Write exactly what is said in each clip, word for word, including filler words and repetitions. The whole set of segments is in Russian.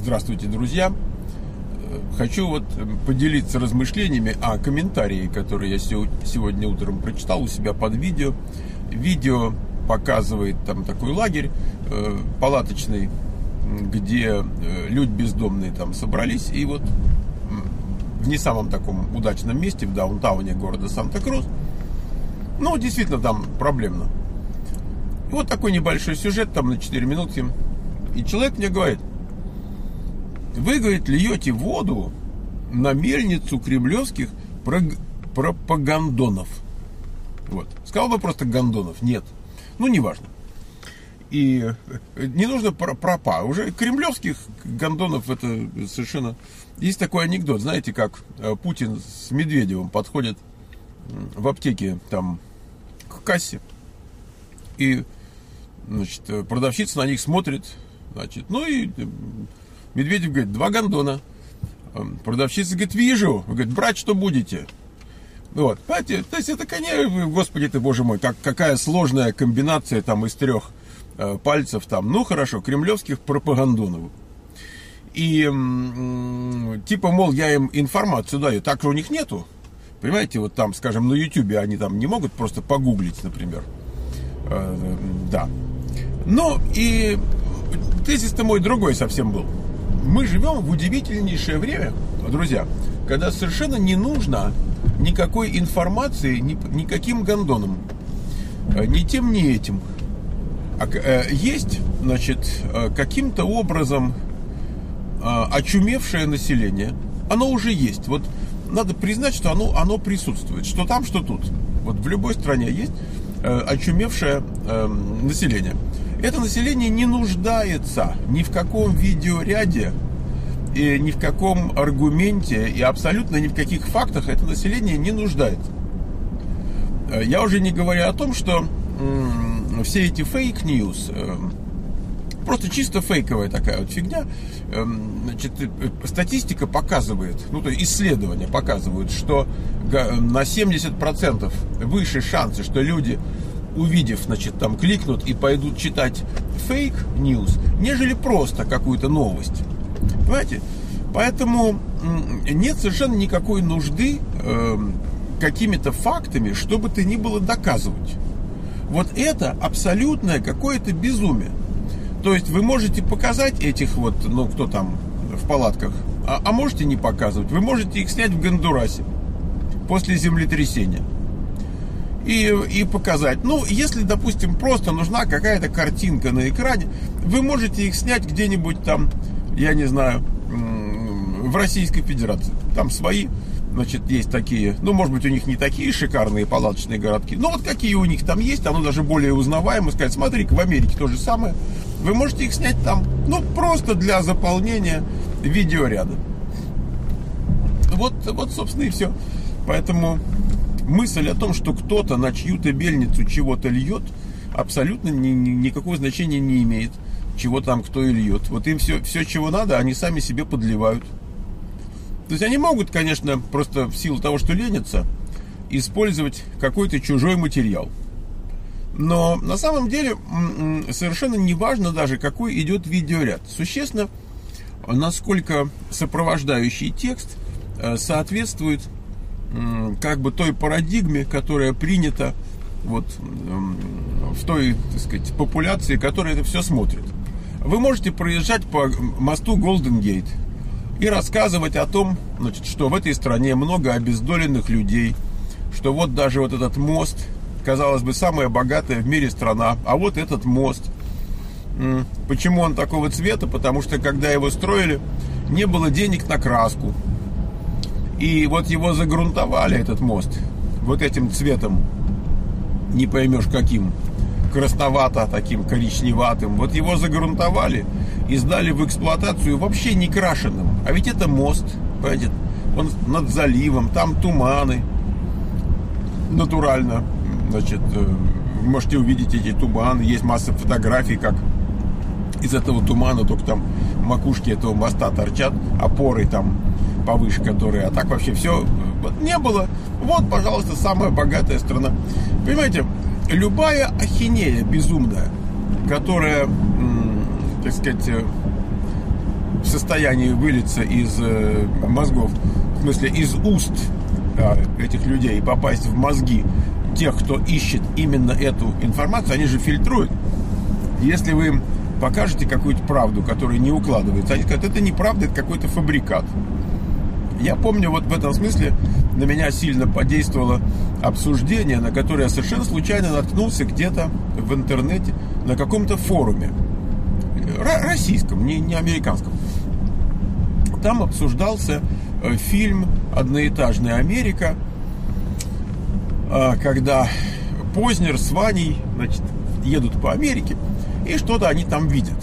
Здравствуйте, друзья! Хочу вот поделиться размышлениями о комментарии, которые я сегодня утром прочитал у себя под видео. Видео показывает там такой лагерь э, палаточный, где люди бездомные там собрались, и вот в не самом таком удачном месте, в даунтауне города Санта-Крус. Ну, действительно, там проблемно. И вот такой небольшой сюжет, там на четыре минутки. И человек мне говорит: вы, говорит, льете воду на мельницу кремлевских прог- пропагандонов. Вот. Сказал бы просто гондонов. Нет. Ну, неважно. И не нужно про пропа. Уже кремлевских гондонов это совершенно... Есть такой анекдот, знаете, как Путин с Медведевым подходят в аптеке там к кассе. И, значит, продавщица на них смотрит. Значит, ну и Медведев говорит: два гондона. Продавщица говорит: вижу. Говорит: брать что будете? Вот, понимаете, то есть это, конечно, господи ты, боже мой, как, какая сложная комбинация там из трех э, пальцев там. Ну хорошо, кремлевских пропагандонов. И м- типа, мол, я им информацию даю, так же у них нету. Понимаете, вот там, скажем, на Ютубе они там не могут просто погуглить, например. Э, да. Ну и тезис-то мой другой совсем был. Мы живем в удивительнейшее время, друзья, когда совершенно не нужно никакой информации ни, никаким гондонам, ни тем, ни этим. Есть, значит, каким-то образом очумевшее население. Оно уже есть. Вот надо признать, что оно, оно присутствует. Что там, что тут. Вот в любой стране есть очумевшее население. Это население не нуждается ни в каком видеоряде, и ни в каком аргументе, и абсолютно ни в каких фактах это население не нуждается. Я уже не говорю о том, что м- все эти фейк-ньюс, э, просто чисто фейковая такая вот фигня. Э, значит, статистика показывает, ну то есть исследования показывают, что на семьдесят процентов выше шансы, что люди, увидев, значит, там кликнут и пойдут читать фейк-ньюс, нежели просто какую-то новость. Понимаете? Поэтому нет совершенно никакой нужды э, какими-то фактами, что бы то ни было доказывать. Вот это абсолютное какое-то безумие. То есть вы можете показать этих вот, ну кто там в палатках, а, а можете не показывать. Вы можете их снять в Гондурасе после землетрясения. И, и показать. Ну, если, допустим, просто нужна какая-то картинка на экране, вы можете их снять где-нибудь там, я не знаю, в Российской Федерации. Там свои, значит, есть такие, ну, может быть, у них не такие шикарные палаточные городки, но вот какие у них там есть, оно даже более узнаваемо. Сказать: смотри-ка, в Америке то же самое. Вы можете их снять там, ну, просто для заполнения видеоряда. Вот, вот, собственно, и все. Поэтому мысль о том, что кто-то на чью-то мельницу чего-то льет, абсолютно ни, ни, никакого значения не имеет. Чего там кто и льет. Вот им все, все, чего надо, они сами себе подливают. То есть они могут, конечно, просто в силу того, что ленятся, использовать какой-то чужой материал. Но на самом деле совершенно не важно даже, какой идет видеоряд. Существенно, насколько сопровождающий текст соответствует как бы той парадигме, которая принята вот в той, так сказать, популяции, которая это все смотрит. Вы можете проезжать по мосту Голден Гейт и рассказывать о том, значит, что в этой стране много обездоленных людей, что вот даже вот этот мост, казалось бы, самая богатая в мире страна, а вот этот мост. Почему он такого цвета? Потому что когда его строили, не было денег на краску. И вот его загрунтовали, этот мост, вот этим цветом, не поймешь каким, красновато, таким коричневатым. Вот его загрунтовали и сдали в эксплуатацию вообще не крашеным. А ведь это мост, понимаете, он над заливом, там туманы. Натурально, значит, вы можете увидеть эти туманы. Есть масса фотографий, как из этого тумана только там макушки этого моста торчат, опоры там повыше которые. А так вообще все не было. Вот, пожалуйста, самая богатая страна. Понимаете, любая ахинея безумная, которая, так сказать, в состоянии вылиться из э, мозгов, в смысле из уст э, этих людей и попасть в мозги тех, кто ищет именно эту информацию, они же фильтруют. Если вы им покажете какую-то правду, которая не укладывается, они скажут, это неправда, это какой-то фабрикат. Я помню, вот в этом смысле на меня сильно подействовало обсуждение, на которое я совершенно случайно наткнулся где-то в интернете на каком-то форуме. Российском, не, не американском. Там обсуждался э, фильм «Одноэтажная Америка», э, когда Познер с Ваней, значит, едут по Америке, и что-то они там видят.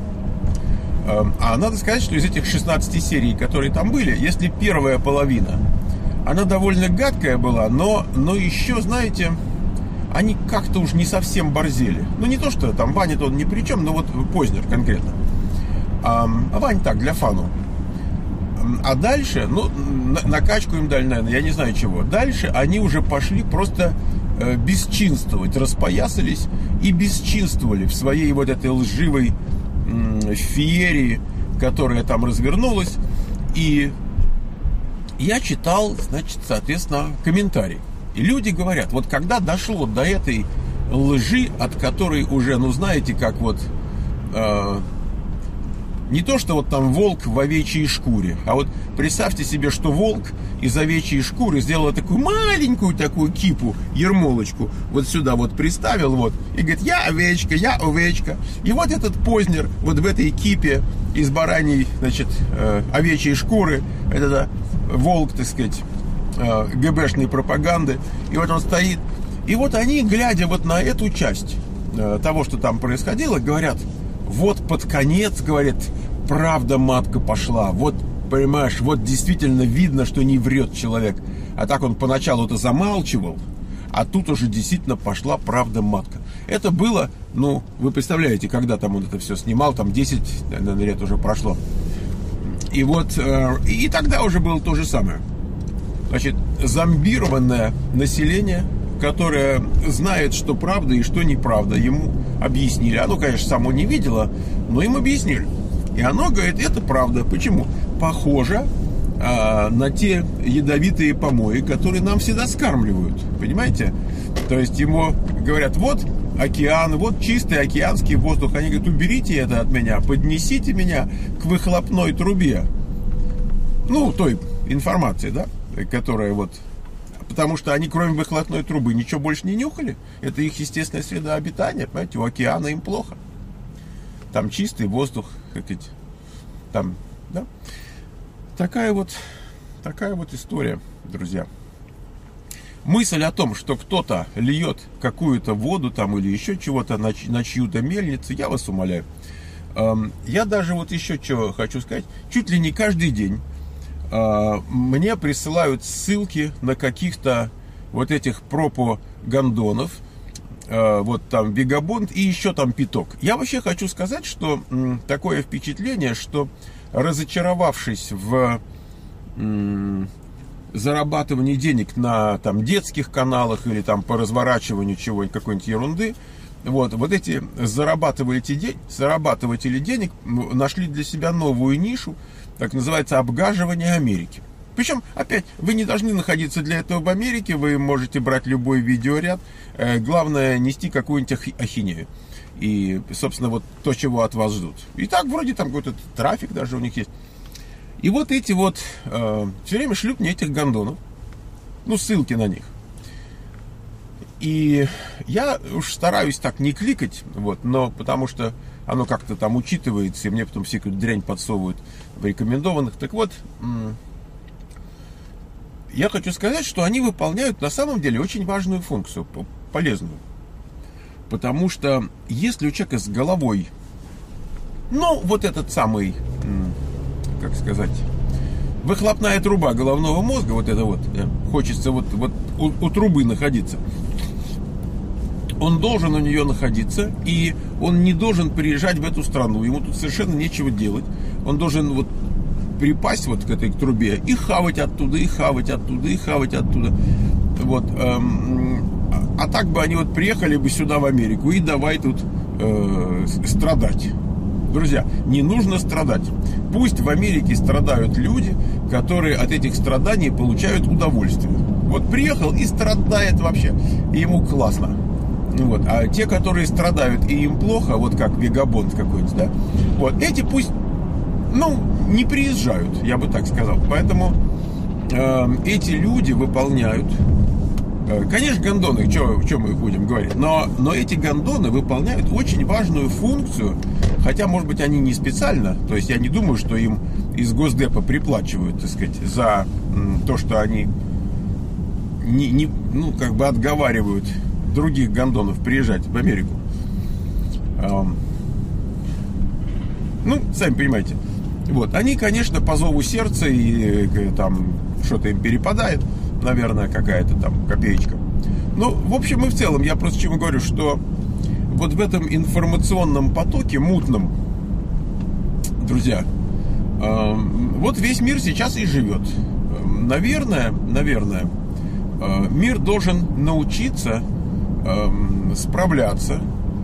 Э, а надо сказать, что из этих шестнадцати серий, которые там были, если первая половина, она довольно гадкая была, но, но еще, знаете, они как-то уж не совсем борзели. Ну, не то, что там Ваня-то он ни при чем, но вот Познер конкретно. А, а Ваня так, для фану. А дальше, ну, на, накачку им дали, наверное, я не знаю чего. Дальше они уже пошли просто э, бесчинствовать, распоясались и бесчинствовали в своей вот этой лживой э, феерии, которая там развернулась. И я читал, значит, соответственно, комментарий. И люди говорят, вот когда дошло до этой лжи, от которой уже, ну знаете, как вот э, не то, что вот там волк в овечьей шкуре, а вот представьте себе, что волк из овечьей шкуры сделал такую маленькую такую кипу, ермолочку, вот сюда вот приставил, вот, и говорит, я овечка, я овечка. И вот этот Познер вот в этой кипе из бараньей, значит, э, овечьей шкуры, это волк, так сказать, ГБшной пропаганды, и вот он стоит, и вот они, глядя вот на эту часть э, того, что там происходило, говорят, вот под конец, говорят, правда матка пошла, вот, понимаешь, вот действительно видно, что не врет человек, а так он поначалу это замалчивал, а тут уже действительно пошла правда матка. Это было, ну, вы представляете, когда там он это все снимал, там десять, наверное, лет уже прошло, и вот, э, и тогда уже было то же самое. Значит, зомбированное население, которое знает, что правда и что неправда, ему объяснили. Оно, конечно, само не видело, но им объяснили. И оно говорит, это правда. Почему? Похоже а, на те ядовитые помои, которые нам всегда скармливают. Понимаете? То есть ему говорят, вот океан, вот чистый океанский воздух. Они говорят, уберите это от меня, поднесите меня к выхлопной трубе. Ну, той информации, да? Которая вот... Потому что они, кроме выхлопной трубы, ничего больше не нюхали. Это их естественная среда обитания. Понимаете, у океана им плохо. Там чистый воздух, как эти... Там, да? Такая вот... Такая вот история, друзья. Мысль о том, что кто-то льет какую-то воду там или еще чего-то на, на чью-то мельницу, я вас умоляю. Эм, я даже вот еще что хочу сказать. Чуть ли не каждый день мне присылают ссылки на каких-то вот этих пропагандонов, вот там Бигабонд и еще там пяток. Я вообще хочу сказать, что такое впечатление, что разочаровавшись в зарабатывании денег на там детских каналах или там по разворачиванию чего-нибудь, какой-нибудь ерунды, вот, вот эти зарабатыватели, зарабатыватели денег нашли для себя новую нишу, так называется, обгаживание Америки. Причем, опять, вы не должны находиться для этого в Америке, вы можете брать любой видеоряд, э, главное нести какую-нибудь ахинею. И, собственно, вот то, чего от вас ждут. И так вроде там какой-то трафик даже у них есть. И вот эти вот э, все время шлют мне этих гондонов, ну, ссылки на них. И я уж стараюсь так не кликать, вот, но потому что оно как-то там учитывается, и мне потом всякую дрянь подсовывают в рекомендованных. Так вот, я хочу сказать, что они выполняют на самом деле очень важную функцию, полезную. Потому что если у человека с головой, ну, вот этот самый, как сказать, выхлопная труба головного мозга, вот это вот, хочется вот, вот у, у трубы находиться, он должен у нее находиться, и он не должен приезжать в эту страну. Ему тут совершенно нечего делать. Он должен вот припасть вот к этой к трубе и хавать оттуда, и хавать оттуда, и хавать оттуда. Вот. Эм, а так бы они вот приехали бы сюда, в Америку, и давай тут э, страдать. Друзья, не нужно страдать. Пусть в Америке страдают люди, которые от этих страданий получают удовольствие. Вот приехал и страдает вообще, и ему классно. Вот. А те, которые страдают и им плохо, вот как Вегабонд какой-то, да, вот, эти пусть, ну, не приезжают, я бы так сказал. Поэтому э, эти люди выполняют, э, конечно, гондоны, что мы их будем говорить, но, но эти гондоны выполняют очень важную функцию, хотя, может быть, они не специально, то есть я не думаю, что им из Госдепа приплачивают, так сказать, за м, то, что они не, не, ну, как бы отговаривают других гондонов приезжать в Америку. Эм, ну, сами понимаете. Вот, они, конечно, по зову сердца, и там что-то им перепадает, наверное, какая-то там копеечка. Ну, в общем и в целом, я просто чему говорю, что вот в этом информационном потоке мутном, друзья, э, вот весь мир сейчас и живет. Наверное, наверное, э, мир должен научиться э, справляться.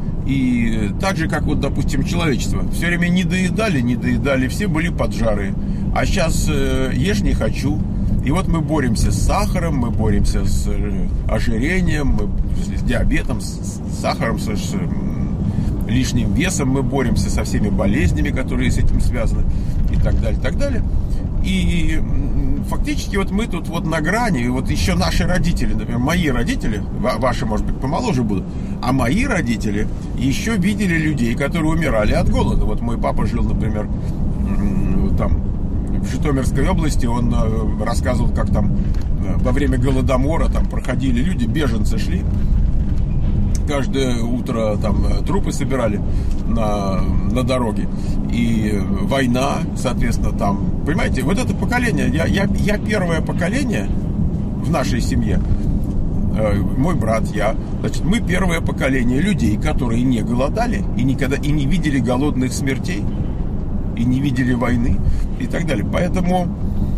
И так же, как вот, допустим, человечество. Все время не доедали, не доедали, все были поджарые. А сейчас э, ешь не хочу. И вот мы боремся с сахаром, мы боремся с э, ожирением, мы, с диабетом, с, с сахаром, с, с э, лишним весом, мы боремся со всеми болезнями, которые с этим связаны, и так далее, и так далее. И фактически вот мы тут вот на грани, и вот еще наши родители, например, мои родители, ваши, может быть, помоложе будут, а мои родители еще видели людей, которые умирали от голода. Вот мой папа жил, например, там, в Житомирской области, он рассказывал, как там во время Голодомора там проходили люди, беженцы шли, каждое утро там трупы собирали на, на дороге. И война, соответственно, там, понимаете, вот это поколение, я, я, я первое поколение в нашей семье, э, мой брат, я, значит, мы первое поколение людей, которые не голодали и никогда и не видели голодных смертей, и не видели войны, и так далее. Поэтому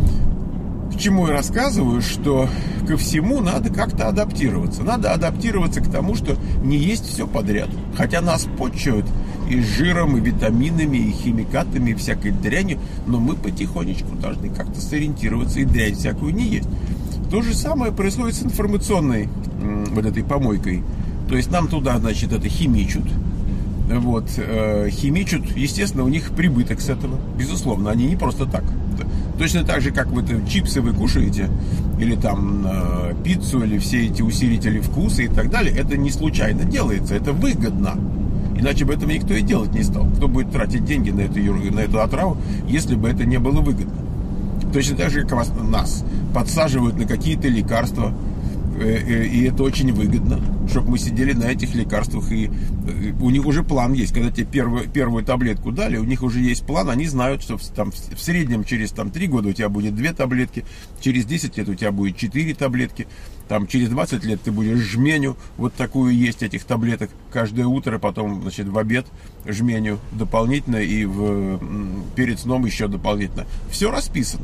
к чему я рассказываю, что ко всему надо как-то адаптироваться. Надо адаптироваться к тому, что не есть все подряд. Хотя нас почуют и жиром, и витаминами, и химикатами, и всякой дрянью, но мы потихонечку должны как-то сориентироваться и дрянь всякую не есть. То же самое происходит с информационной м, вот этой помойкой. То есть нам туда, значит, это химичут. Вот, э, химичут, естественно, у них прибыток с этого, безусловно, они не просто так. Точно так же, как вы чипсы вы кушаете, или там э, пиццу, или все эти усилители вкуса и так далее, это не случайно делается, это выгодно. Иначе бы этого никто и делать не стал. Кто будет тратить деньги на эту, на эту отраву, если бы это не было выгодно? Точно так же, как вас, нас подсаживают на какие-то лекарства, и это очень выгодно, чтобы мы сидели на этих лекарствах. И у них уже план есть. Когда тебе первую, первую таблетку дали, у них уже есть план. Они знают, что там, в среднем через там, три года у тебя будет две таблетки, через десять лет у тебя будет четыре таблетки, там, через двадцать лет ты будешь жменю вот такую есть этих таблеток каждое утро, потом, значит, в обед жменю дополнительно и в, перед сном еще дополнительно. Все расписано.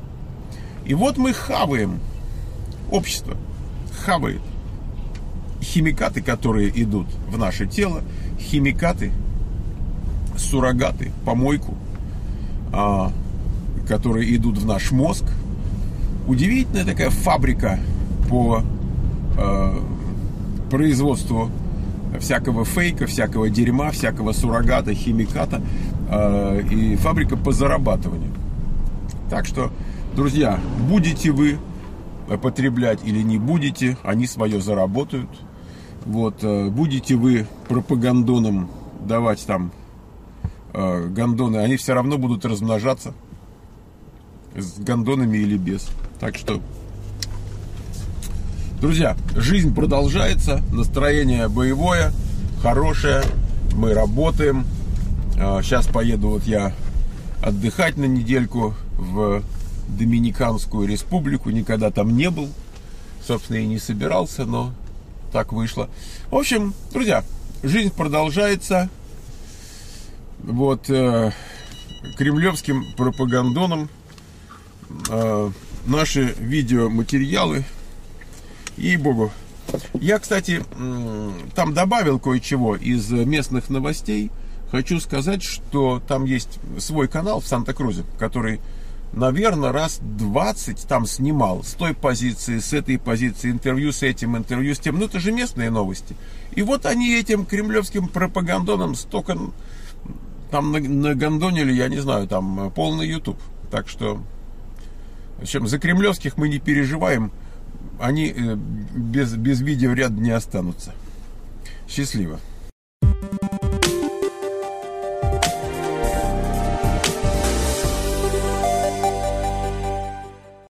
И вот мы хаваем. Общество хавает химикаты, которые идут в наше тело, химикаты, суррогаты, помойку, а, которые идут в наш мозг. Удивительная такая фабрика по а, производству всякого фейка, всякого дерьма, всякого суррогата, химиката, а, и фабрика по зарабатыванию. Так что, друзья, будете вы потреблять или не будете, они свое заработают. Вот, будете вы пропагандоном давать там э, гондоны, они все равно будут размножаться с гондонами или без. Так что, друзья, жизнь продолжается, настроение боевое, хорошее, мы работаем. Э, сейчас поеду вот я отдыхать на недельку в Доминиканскую республику, никогда там не был, собственно, и не собирался, но так вышло. В общем, друзья, жизнь продолжается. Вот э, кремлевским пропагандоном э, наши видеоматериалы, ей-богу. Я, кстати, э, там добавил кое-чего из местных новостей. хочу сказать, что там есть свой канал в Санта-Крузе, который, наверное, раз двадцать там снимал с той позиции, с этой позиции, интервью с этим, интервью с тем. Ну, это же местные новости. И вот они этим кремлевским пропагандоном столько там нагондонили, я не знаю, там полный YouTube. Так что, в общем, за кремлевских мы не переживаем. Они без, без видеоряда не останутся. Счастливо.